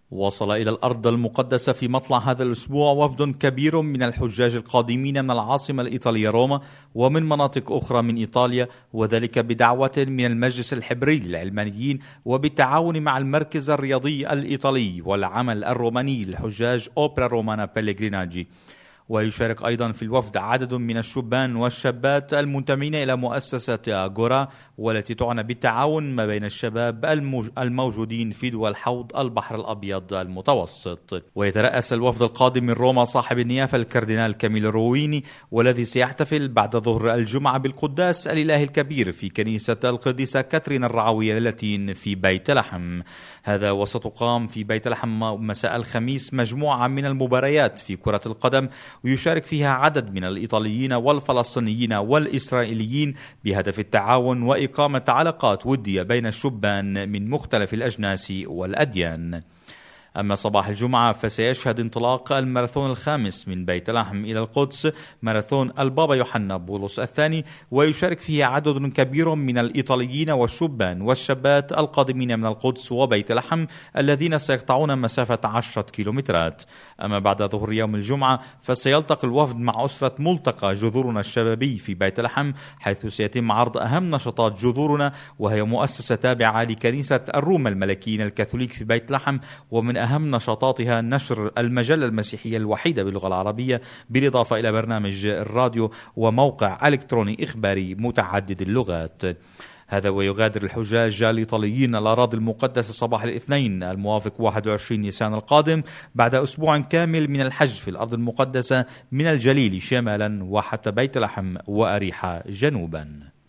وصل إلى الأرض المقدسة في مطلع هذا الأسبوع وفد كبير من الحجاج القادمين من العاصمة الإيطالية روما ومن مناطق أخرى من إيطاليا، وذلك بدعوة من المجلس الحبري للعلمانيين وبالتعاون مع المركز الرياضي الإيطالي والعمل الروماني للحجاج أوبرا رومانا بيليغريناجي. ويشارك أيضا في الوفد عدد من الشبان والشابات المنتمين إلى مؤسسة أغورا، والتي تعنى بالتعاون ما بين الشباب الموجودين في دول حوض البحر الأبيض المتوسط. ويترأس الوفد القادم من روما صاحب النيافة الكاردينال كاميلو رويني، والذي سيحتفل بعد ظهر الجمعة بالقداس الإله الكبير في كنيسة القديسة كاترين الرعوية اللاتين في بيت لحم. هذا وستقام في بيت لحم مساء الخميس مجموعة من المباريات في كرة القدم، ويشارك فيها عدد من الإيطاليين والفلسطينيين والإسرائيليين بهدف التعاون وإقامة علاقات ودية بين الشبان من مختلف الأجناس والأديان. أما صباح الجمعة فسيشهد انطلاق الماراثون الخامس من بيت لحم إلى القدس، ماراثون البابا يوحنا بولس الثاني، ويشارك فيه عدد كبير من الإيطاليين والشبان والشابات القادمين من القدس وبيت لحم الذين سيقطعون مسافة 10 كيلومترات. أما بعد ظهر يوم الجمعة فسيلتقي الوفد مع أسرة ملتقى جذورنا الشبابي في بيت لحم، حيث سيتم عرض أهم نشاطات جذورنا، وهي مؤسسة تابعة لكنيسة الروم الملكيين الكاثوليك في بيت لحم، ومن أهم نشاطاتها نشر المجلة المسيحية الوحيدة باللغة العربية، بالإضافة إلى برنامج الراديو وموقع إلكتروني إخباري متعدد اللغات. هذا ويغادر الحجاج الإيطاليين الأراضي المقدسة صباح الاثنين الموافق 21 نيسان القادم بعد أسبوع كامل من الحج في الأرض المقدسة من الجليل شمالا وحتى بيت لحم وأريحة جنوبا.